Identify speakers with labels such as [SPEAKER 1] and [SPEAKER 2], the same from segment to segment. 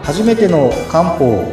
[SPEAKER 1] 初めての漢方。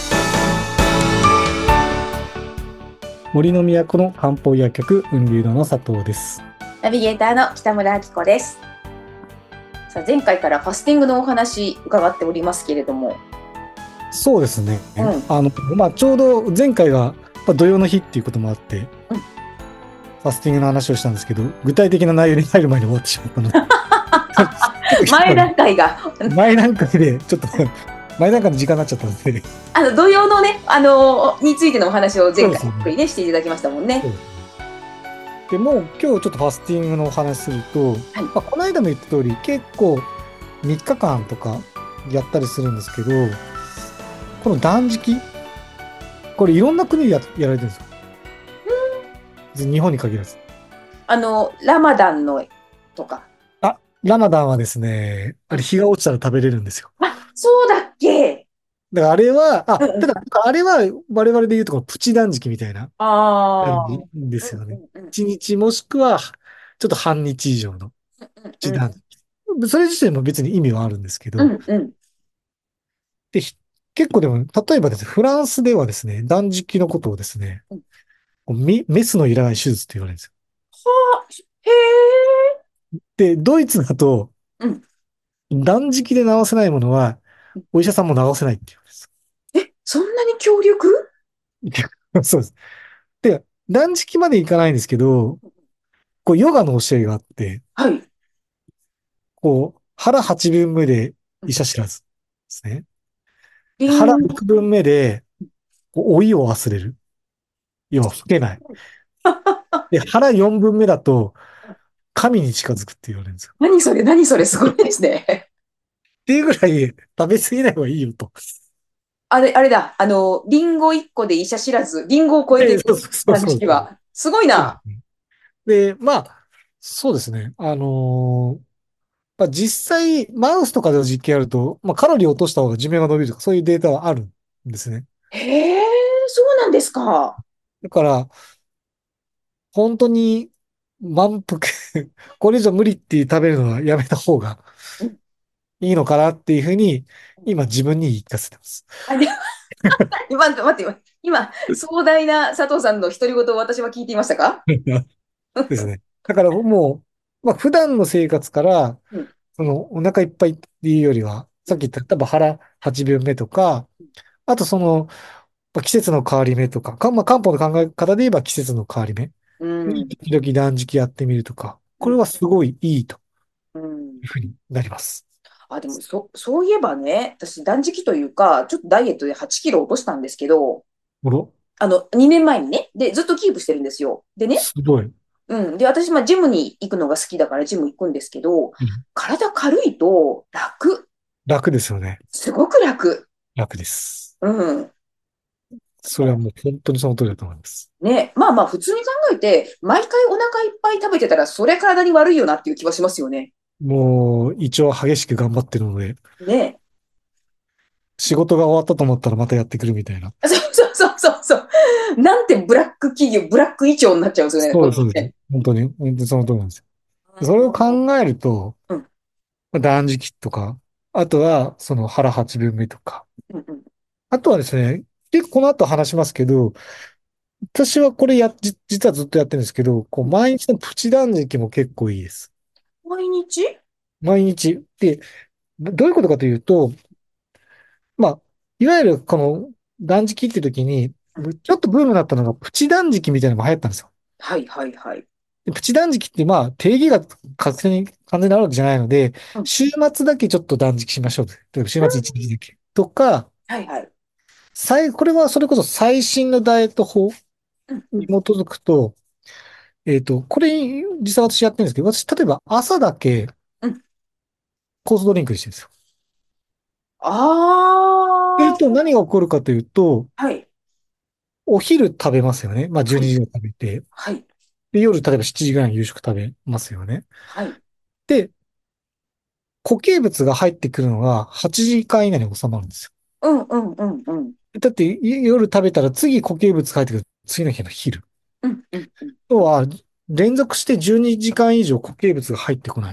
[SPEAKER 1] 森の都の漢方薬局雲流堂の佐藤です。
[SPEAKER 2] ナビゲーターの北村明子です。さあ、前回からファスティングのお話伺っておりますけれども、
[SPEAKER 1] そうですね。
[SPEAKER 2] うん、
[SPEAKER 1] ちょうど前回が土曜の日っていうこともあって、
[SPEAKER 2] うん、
[SPEAKER 1] ファスティングの話をしたんですけど、具体的な内容に入る前に終わってしまったので、
[SPEAKER 2] 前段階が
[SPEAKER 1] 前段階でちょっと前段階の時間になっちゃったので、
[SPEAKER 2] 土曜のね、についてのお話を前回
[SPEAKER 1] そうですね。
[SPEAKER 2] ゆっくりね、していただきましたもんね。
[SPEAKER 1] そうです。でもう今日ちょっとファスティングのお話すると、
[SPEAKER 2] はい。
[SPEAKER 1] この間も言った通り、結構3日間とかやったりするんですけど、この断食、これいろんな国でやられてるんですよ。別に日本に限らず。
[SPEAKER 2] ラマダンのとか。
[SPEAKER 1] ラマダンはですね、あれ
[SPEAKER 2] うん。
[SPEAKER 1] 日が落ちたら食べれるんですよ。
[SPEAKER 2] あ、そうだっけ。
[SPEAKER 1] だからあれは、
[SPEAKER 2] うんうん。
[SPEAKER 1] ただあれは我々で言うとこのプチ断食みたいな感じ
[SPEAKER 2] ああ。
[SPEAKER 1] ですよね。
[SPEAKER 2] うんうんうん。
[SPEAKER 1] 1日もしくはちょっと半日以上のプ
[SPEAKER 2] うんうん
[SPEAKER 1] チ断食。それ自体も別に意味はあるんですけど、
[SPEAKER 2] うんうん。
[SPEAKER 1] で、結構でも、例えばですね、フランスではですね、断食のことをですね、
[SPEAKER 2] うん。
[SPEAKER 1] メスのいらない手術って言われるんですよ。
[SPEAKER 2] はあ、へえ。
[SPEAKER 1] で、ドイツだと、
[SPEAKER 2] うん。
[SPEAKER 1] 断食で治せないものは、お医者さんも治せないって言うんです。
[SPEAKER 2] そんなに強力。
[SPEAKER 1] そうです。で、断食までいかないんですけど、こう、ヨガの教えがあって、
[SPEAKER 2] はい。
[SPEAKER 1] こう、腹8分目で
[SPEAKER 2] うん。
[SPEAKER 1] 医者知らずですね。腹
[SPEAKER 2] リンゴ。
[SPEAKER 1] 6分目で、こう老いを忘れる。要は老けない。で、腹4分目だと、神に近づくって言われるんですよ。
[SPEAKER 2] 何それ、何それ、すごいですね。
[SPEAKER 1] っていうぐらい食べ過ぎない方がいいよと。
[SPEAKER 2] あれだ、リンゴ1個で医者知らず、リンゴを超えて
[SPEAKER 1] で、
[SPEAKER 2] る
[SPEAKER 1] そうそう
[SPEAKER 2] 断
[SPEAKER 1] そうそう。
[SPEAKER 2] 食は。すごいな。
[SPEAKER 1] そうですね。で、そうですね。実際、マウスとかでの実験やると、カロリーを落とした方が寿命が伸びるとか、そういうデータはあるんですね。
[SPEAKER 2] へえ、そうなんですか。
[SPEAKER 1] だから、本当に満腹これ以上無理って食べるのはやめた方が
[SPEAKER 2] うん。
[SPEAKER 1] いいのかなっていうふうに、今自分に言い聞かせてます。
[SPEAKER 2] で待って、今、壮大な佐藤さんの独り言を私は聞いていましたか？
[SPEAKER 1] ですね。だからもう、普段の生活から、
[SPEAKER 2] うん。
[SPEAKER 1] そのお腹いっぱいっていうよりは、
[SPEAKER 2] うん。
[SPEAKER 1] さっき言った多分腹8分目とか、あと季節の変わり目とか、漢方の考え方で言えば季節の変わり目
[SPEAKER 2] うん。
[SPEAKER 1] に時々断食やってみるとか、これはすごいいいと
[SPEAKER 2] うん。
[SPEAKER 1] いうふうになります。
[SPEAKER 2] あ、でもそういえばね、私断食というか、ちょっとダイエットで8キロ落としたんですけど、
[SPEAKER 1] ほら、
[SPEAKER 2] 2年前にね、で、ずっとキープしてるんですよ。でね、
[SPEAKER 1] すごい。
[SPEAKER 2] うん。で、私、ジムに行くのが好きだからジム行くんですけど、
[SPEAKER 1] うん。
[SPEAKER 2] 体軽いと楽。
[SPEAKER 1] 楽ですよね。
[SPEAKER 2] すごく楽。
[SPEAKER 1] 楽です。
[SPEAKER 2] うん。
[SPEAKER 1] それはもう本当にその通りだと思います。
[SPEAKER 2] ね。まあまあ、普通に考えて、毎回お腹いっぱい食べてたら、それ体に悪いよなっていう気はしますよね。
[SPEAKER 1] もう、一応激しく頑張ってるので、
[SPEAKER 2] ね。
[SPEAKER 1] 仕事が終わったと思ったらまたやってくるみたいな。
[SPEAKER 2] そう。なんてブラック企業、ブラック胃腸になっちゃうんですよね。
[SPEAKER 1] そうです、そうです。
[SPEAKER 2] こっちね。
[SPEAKER 1] 本当にその通りなんですよ。それを考えると、
[SPEAKER 2] うん。
[SPEAKER 1] 断食とか、あとはその腹八分目とか、
[SPEAKER 2] うんうん。
[SPEAKER 1] あとはですね、結構この後話しますけど、私はこれ実はずっとやってるんですけど、こう毎日のプチ断食も結構いいです。
[SPEAKER 2] 毎日。
[SPEAKER 1] 毎日。で、どういうことかというと、まあ、いわゆるこの断食って時に、
[SPEAKER 2] うん。
[SPEAKER 1] ちょっとブームになったのがプチ断食みたいなのも流行ったんですよ。
[SPEAKER 2] はいはいはい。
[SPEAKER 1] でプチ断食って定義が完全にあるわけじゃないので、
[SPEAKER 2] うん。
[SPEAKER 1] 週末だけちょっと断食しましょうと。例えば週末1日だけ。とか、
[SPEAKER 2] はいはい。
[SPEAKER 1] これはそれこそ最新のダイエット法
[SPEAKER 2] うんうん。
[SPEAKER 1] に基づくと、これ実は私やってるんですけど、私例えば朝だけ
[SPEAKER 2] うん。
[SPEAKER 1] コースドリンクにしてるんですよ。する
[SPEAKER 2] ああ。
[SPEAKER 1] と何が起こるかというと、
[SPEAKER 2] はい。
[SPEAKER 1] お昼食べますよね。12
[SPEAKER 2] はい。
[SPEAKER 1] 時ぐらい食べて。
[SPEAKER 2] はい。
[SPEAKER 1] で、夜例えば7時ぐらいに夕食食べますよね。
[SPEAKER 2] はい。
[SPEAKER 1] で、固形物が入ってくるのが8時間以内に収まるんですよ。
[SPEAKER 2] うんうんうんうん。
[SPEAKER 1] だって夜食べたら次固形物が入ってくる次の日の昼。
[SPEAKER 2] うんうんうん。
[SPEAKER 1] 要は連続して12時間以上固形物が入ってこない。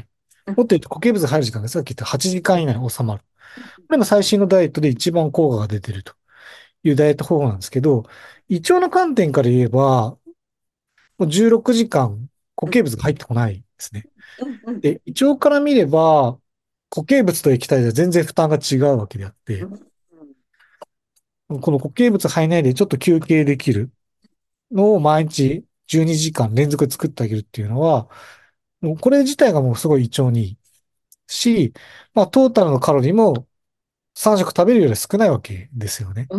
[SPEAKER 2] うん。
[SPEAKER 1] もっと言うと固形物入る時間がさっき言った8時間以内に収まる。これが最新のダイエットで一番効果が出てるというダイエット方法なんですけど、胃腸の観点から言えば、もう16時間固
[SPEAKER 2] うん。
[SPEAKER 1] 形物が入ってこないですね。
[SPEAKER 2] うん。うん。
[SPEAKER 1] で、胃腸から見れば、固形物と液体では全然負担が違うわけであって、
[SPEAKER 2] うん。
[SPEAKER 1] この固形物入らないでちょっと休憩できるのを毎日12時間連続で作ってあげるっていうのは、もうこれ自体がもうすごい胃腸にいいし、まあトータルのカロリーも3食食べるより少ないわけですよね。
[SPEAKER 2] うん。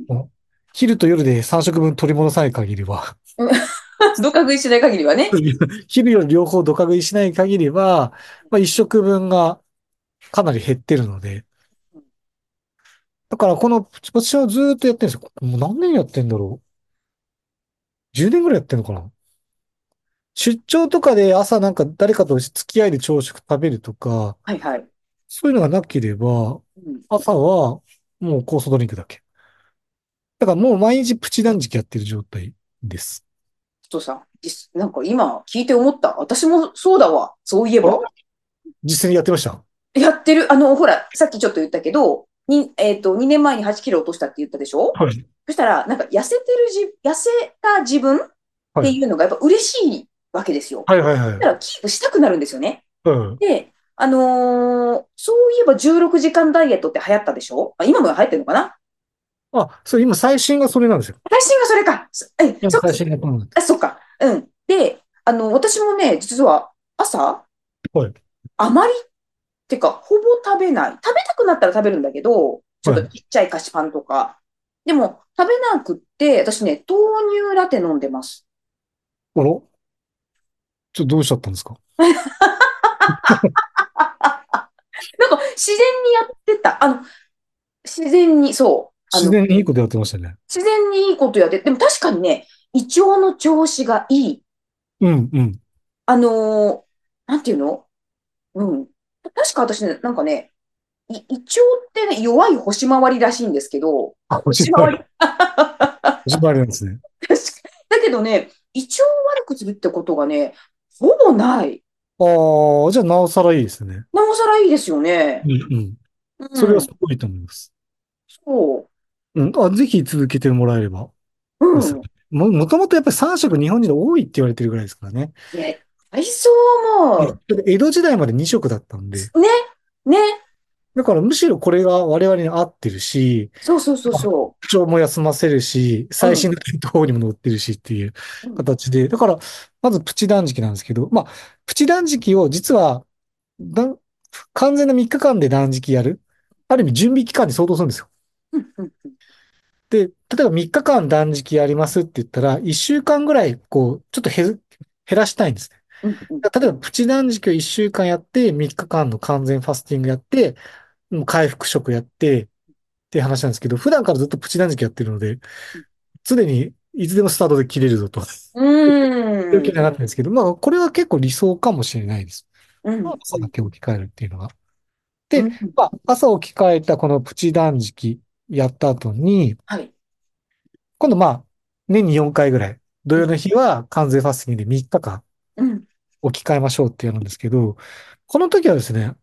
[SPEAKER 1] もう昼と夜で3食分取り戻さない限りは、
[SPEAKER 2] うん。どか食いしない限りはね。
[SPEAKER 1] 昼夜両方ドカ食いしない限りは、まあ1食分がかなり減ってるので、だからこのプチプチをずーっとやってるんですよ。もう何年やってんだろう。10年ぐらいやってんのかな。出張とかで朝なんか誰かと付き合いで朝食食べるとか、
[SPEAKER 2] はいはい。
[SPEAKER 1] そういうのがなければ、
[SPEAKER 2] うん。
[SPEAKER 1] 朝はもう酵素ドリンクだけ。だからもう毎日プチ断食やってる状態です。
[SPEAKER 2] ちょっとさ、なんか今聞いて思った。私もそうだわ。そういえ
[SPEAKER 1] あら、
[SPEAKER 2] ば。
[SPEAKER 1] 実際にやってました？
[SPEAKER 2] やってる。ほら、さっきちょっと言ったけど、2年前に8キロ落としたって言ったでしょ？
[SPEAKER 1] はい。
[SPEAKER 2] そしたら、なんか痩せた自分っ
[SPEAKER 1] はい。
[SPEAKER 2] ていうのがやっぱ嬉しいわけですよ。
[SPEAKER 1] はいはいはい。
[SPEAKER 2] だからキープしたくなるんですよね。
[SPEAKER 1] うん。
[SPEAKER 2] で、そういえば16時間ダイエットって流行ったでしょ？今も流行ってるのかな？
[SPEAKER 1] あ、それ今最新がそれなんですよ。
[SPEAKER 2] 最新がそれか。そっか。
[SPEAKER 1] 今最新がこうなんだ。
[SPEAKER 2] あ、そっか。うん。で、私もね、実は朝、
[SPEAKER 1] はい。
[SPEAKER 2] あまりてか、ほぼ食べない。食べたくなったら食べるんだけど、ちょっと
[SPEAKER 1] はい。
[SPEAKER 2] ちっちゃい菓子パンとか。でも、食べなくって、私ね、豆乳ラテ飲んでます。
[SPEAKER 1] あら、どうしちゃったんですか？
[SPEAKER 2] なんか、自然にやってた。自然に、そう。
[SPEAKER 1] 自然にいいことやってましたね。
[SPEAKER 2] 自然にいいことやって、でも確かにね、胃腸の調子がいい。
[SPEAKER 1] うんうん。
[SPEAKER 2] あのーなんていうの？うん。確か私ね、なんかね、胃腸ってね、弱い星回りらしいんですけど、
[SPEAKER 1] あ、おしまい。
[SPEAKER 2] 星回り。
[SPEAKER 1] おしまいなんですね。
[SPEAKER 2] 確かだけどね、胃腸を悪くするってことがね、ほぼない。
[SPEAKER 1] ああ、じゃあなおさらいいですね。
[SPEAKER 2] なおさらいいですよ
[SPEAKER 1] うん
[SPEAKER 2] ね。
[SPEAKER 1] うん。それ
[SPEAKER 2] うん。
[SPEAKER 1] はすごいと思います。
[SPEAKER 2] そ
[SPEAKER 1] うん。あ、ぜひ続けてもらえれば
[SPEAKER 2] う。
[SPEAKER 1] ですよ。
[SPEAKER 2] うん。
[SPEAKER 1] もともとやっぱり3食日本人で多いって言われてるぐらいですからね。
[SPEAKER 2] ね、体操も、
[SPEAKER 1] だって江戸時代まで2食だったんで。
[SPEAKER 2] ね、ね、
[SPEAKER 1] だからむしろこれが我々に合ってるし、
[SPEAKER 2] そうそうそう
[SPEAKER 1] まあ
[SPEAKER 2] そ
[SPEAKER 1] 腸も休ませるし、
[SPEAKER 2] う。うん。
[SPEAKER 1] 最新の健康法にも載ってるしっていう
[SPEAKER 2] うん。
[SPEAKER 1] 形で。だから、まずプチ断食なんですけど、まあ、プチ断食を実は、だ完全な3日間で断食やる。ある意味準備期間に相当するんですよ。
[SPEAKER 2] うん。うん。
[SPEAKER 1] で、例えば3日間断食やりますって言ったら、1週間ぐらい、ちょっと減らしたいんですね。
[SPEAKER 2] うん。うん。
[SPEAKER 1] 例えば、プチ断食を1週間やって、3日間の完全ファスティングやって、もう回復食やって、っていう話なんですけど、普段からずっとプチ断食やってるので、常にいつでもスタートで切れるぞと。
[SPEAKER 2] う
[SPEAKER 1] いう気
[SPEAKER 2] ん。
[SPEAKER 1] にはなってるんですけど、まあ、これは結構理想かもしれないです。
[SPEAKER 2] うん。
[SPEAKER 1] 朝だけ置き換えるっていうのが。で、
[SPEAKER 2] うん。
[SPEAKER 1] まあ、朝置き換えたこのプチ断食やった後に、
[SPEAKER 2] はい。
[SPEAKER 1] 今度まあ、年に4回ぐらい、土
[SPEAKER 2] うん。
[SPEAKER 1] 曜の日は完全ファスティングで3日間
[SPEAKER 2] うん。
[SPEAKER 1] 置き換えましょうってやるんですけど、この時はですね、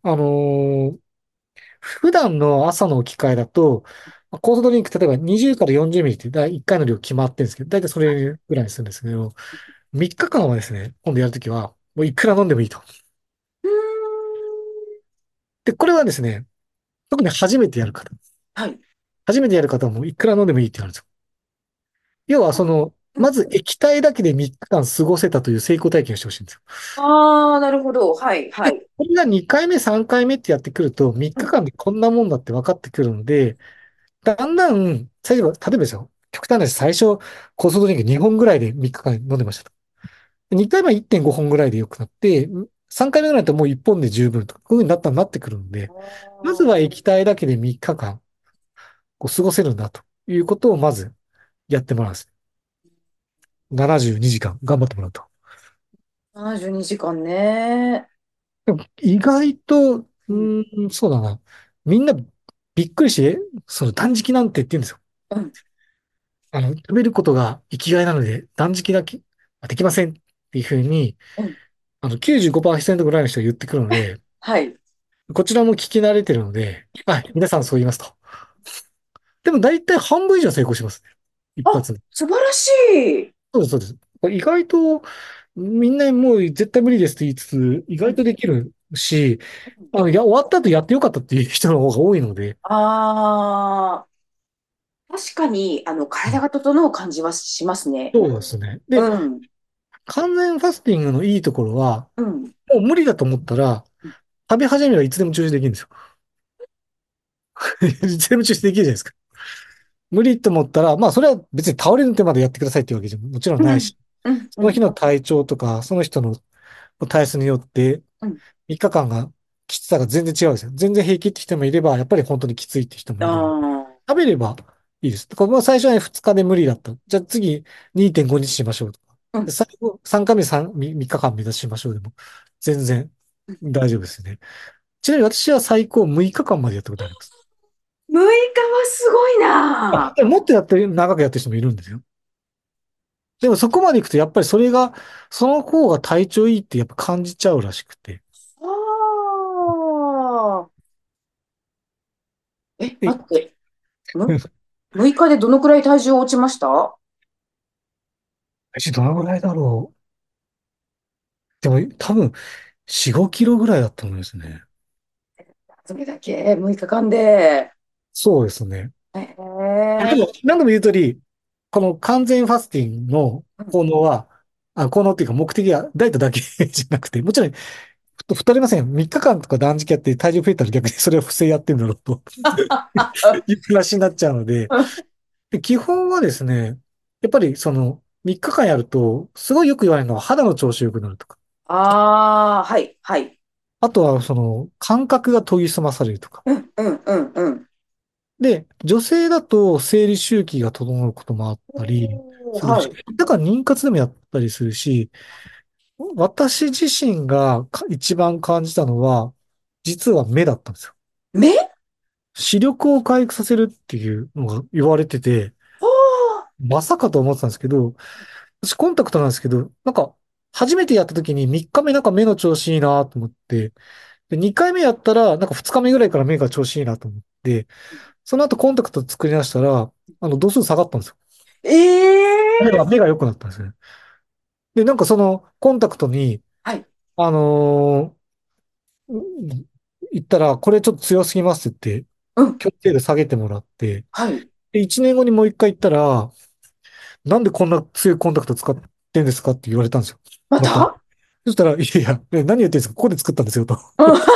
[SPEAKER 1] 普段の朝の置き換えだと、コースドリンク、例えば20から40ミリって1回の量決まってるんですけど、だいたいそれぐらいにするんですけど、3日間はですね、今度やるときは、もういくら飲んでもいいと。
[SPEAKER 2] うーん。
[SPEAKER 1] で、これはですね、特に初めてやる方。
[SPEAKER 2] はい。
[SPEAKER 1] 初めてやる方はもういくら飲んでもいいって言われるんですよ。要は
[SPEAKER 2] うん。
[SPEAKER 1] まず液体だけで3日間過ごせたという成功体験をしてほしいんですよ。
[SPEAKER 2] ああ、なるほど。はい、は
[SPEAKER 1] で、
[SPEAKER 2] い。
[SPEAKER 1] これが2回目、3回目ってやってくると、3
[SPEAKER 2] うん。
[SPEAKER 1] 日間でこんなもんだって分かってくるので、だんだん、例えばですよ、極端な話、最初、酵素ドリンク2本ぐらいで3日間飲んでましたと。2回目は1.5本ぐらいで良くなって、3回目ぐらいだともう1本で十分とか、こういう風になってくるので、
[SPEAKER 2] あ
[SPEAKER 1] まずは
[SPEAKER 2] ー。
[SPEAKER 1] 液体だけで3日間、過ごせるんだということをまずやってもらうんです。72時間頑張ってもらうと。
[SPEAKER 2] 72時間ね。
[SPEAKER 1] でも意外と、
[SPEAKER 2] うん。
[SPEAKER 1] そうだな。みんなびっくりして、その断食なんて言ってるんですよ。
[SPEAKER 2] うん。
[SPEAKER 1] 食べることが生きがいなので断食だけはできませんっていうふうに、
[SPEAKER 2] うん。
[SPEAKER 1] 95%ぐらいの人が言ってくるので、
[SPEAKER 2] はい。
[SPEAKER 1] こちらも聞き慣れてるので、あ、皆さんそう言いますと。でも大体半分以上成功しますね。一
[SPEAKER 2] あ、
[SPEAKER 1] 発で。
[SPEAKER 2] 素晴らしい。
[SPEAKER 1] そうです、そうです。これ意外と、みんなもう絶対無理ですって言いつつ、意
[SPEAKER 2] うん。
[SPEAKER 1] 外とできるし、いや、終わった後やってよかったっていう人の方が多いので、
[SPEAKER 2] ああ、確かに、体が整う感じはしますね。
[SPEAKER 1] そうですね。で、
[SPEAKER 2] うん。
[SPEAKER 1] 完全ファスティングのいいところは、
[SPEAKER 2] うん。
[SPEAKER 1] もう無理だと思ったら、食べ始めればいつでも中止できるんですよ。いつでも中止できるじゃないですか。無理と思ったら、まあそれは別に倒れる手までやってくださいっていうわけじゃもちろん
[SPEAKER 2] うん。
[SPEAKER 1] ないし、
[SPEAKER 2] うん。
[SPEAKER 1] その日
[SPEAKER 2] うん。
[SPEAKER 1] の体調とか、その人の体質によって
[SPEAKER 2] うん。
[SPEAKER 1] 3日間がきつさが全然違うんですよ。全然平気って人もいれば、やっぱり本当にきついって人も
[SPEAKER 2] あ
[SPEAKER 1] いるので、
[SPEAKER 2] あ。
[SPEAKER 1] 食べればいいです。だからまあ最初はね2日で無理だった。じゃあ次2.5日しましょうとか。
[SPEAKER 2] うん。
[SPEAKER 1] で最後3回目3日間目指しましょうでも、全然大丈夫ですね。ちなみに私は最高6日間までやったことあります。
[SPEAKER 2] 6日はすごい
[SPEAKER 1] あ、
[SPEAKER 2] な。
[SPEAKER 1] でももっと長くやってる人もいるんですよ。でもそこまで行くとやっぱりそれが、その方が体調いいってやっぱ感じちゃうらしくて。
[SPEAKER 2] ああ。
[SPEAKER 1] え、
[SPEAKER 2] 待って。6日でどのくらい体重落ちました？
[SPEAKER 1] どのぐらいだろう。でも多分4、5キロぐらいだったと思いますね。
[SPEAKER 2] それだけ6日間で。
[SPEAKER 1] そうですね。
[SPEAKER 2] え
[SPEAKER 1] でも、
[SPEAKER 2] え。
[SPEAKER 1] 何度も言う通り、この完全ファスティングの
[SPEAKER 2] うん。
[SPEAKER 1] 効能は、効能っていうか目的はダイエットだけじゃなくて、もちろん太りません。3日間とか断食やって体重増えたら逆にそれは不正やってんだろうという話になっちゃうので、で基本はですね、やっぱりその3日間やると、すごいよく言われるのは肌の調子良くなるとか、
[SPEAKER 2] ああ、はい、はい。
[SPEAKER 1] あとはその感覚が研ぎ澄まされるとか。
[SPEAKER 2] うん、うん、うん、うん。
[SPEAKER 1] で、女性だと生理周期が整うこともあったり
[SPEAKER 2] おー、
[SPEAKER 1] するし、
[SPEAKER 2] はい。
[SPEAKER 1] だから妊活でもやったりするし、私自身が一番感じたのは、実は目だったんですよ。
[SPEAKER 2] 目。
[SPEAKER 1] 視力を回復させるっていうのが言われてて、
[SPEAKER 2] おー。
[SPEAKER 1] まさかと思ってたんですけど、私コンタクトなんですけど、なんか、初めてやった時に3日目なんか目の調子いいなと思って、で、2回目やったら、なんか2日目ぐらいから目が調子いいなと思って、その後コンタクト作り出したら、度数下がったんですよ。
[SPEAKER 2] ええ。
[SPEAKER 1] 目が良くなったんですね。で、なんかそのコンタクトに、
[SPEAKER 2] はい。
[SPEAKER 1] あの言ったら、これちょっと強すぎますって言って、
[SPEAKER 2] うん。
[SPEAKER 1] 強制で下げてもらって、
[SPEAKER 2] はい。
[SPEAKER 1] で、1年後にもう一回行ったら、なんでこんな強いコンタクト使ってんですかって言われたんですよ。また。
[SPEAKER 2] また。
[SPEAKER 1] そしたら、いやいや、何言ってんですか、ここで作ったんですよと。
[SPEAKER 2] うん。こ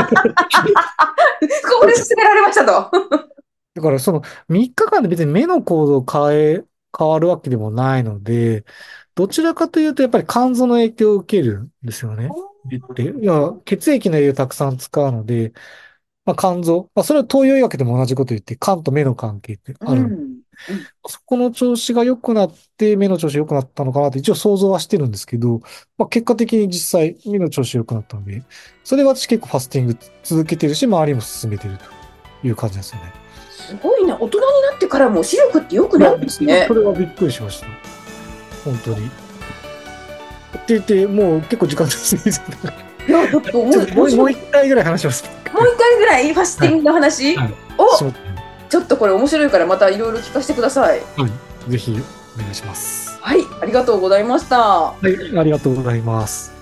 [SPEAKER 2] こで勧められましたと。
[SPEAKER 1] だからその3日間で別に目の構造を変わるわけでもないので、どちらかというとやっぱり肝臓の影響を受けるんですよね。目って。いや、血液の栄養をたくさん使うので、まあ、肝臓、まあ、それは東洋医学でも同じこと言って、肝と目の関係って
[SPEAKER 2] う
[SPEAKER 1] あるの。
[SPEAKER 2] ん。うん。
[SPEAKER 1] そこの調子が良くなって、目の調子良くなったのかなって一応想像はしてるんですけど、まあ、結果的に実際目の調子良くなったので、それは私結構ファスティング続けてるし、周りも進めてるという感じですよね。
[SPEAKER 2] すごいな。大人になってからも視力って良く
[SPEAKER 1] いや、
[SPEAKER 2] なるんですね。
[SPEAKER 1] それはびっくりしました。本当に。って言って、もう結構時間ですね。
[SPEAKER 2] いや、ちょっと
[SPEAKER 1] ちょっともう
[SPEAKER 2] 面白い。
[SPEAKER 1] 一回ぐらい話します。
[SPEAKER 2] もう一回ぐらいファスティングの話
[SPEAKER 1] はい。し
[SPEAKER 2] を、
[SPEAKER 1] ますね。
[SPEAKER 2] ちょっとこれ面白いからまたいろいろ聞かせてください。
[SPEAKER 1] はい。ぜひお願いします。
[SPEAKER 2] はい、ありがとうございました。
[SPEAKER 1] はい。ありがとうございます。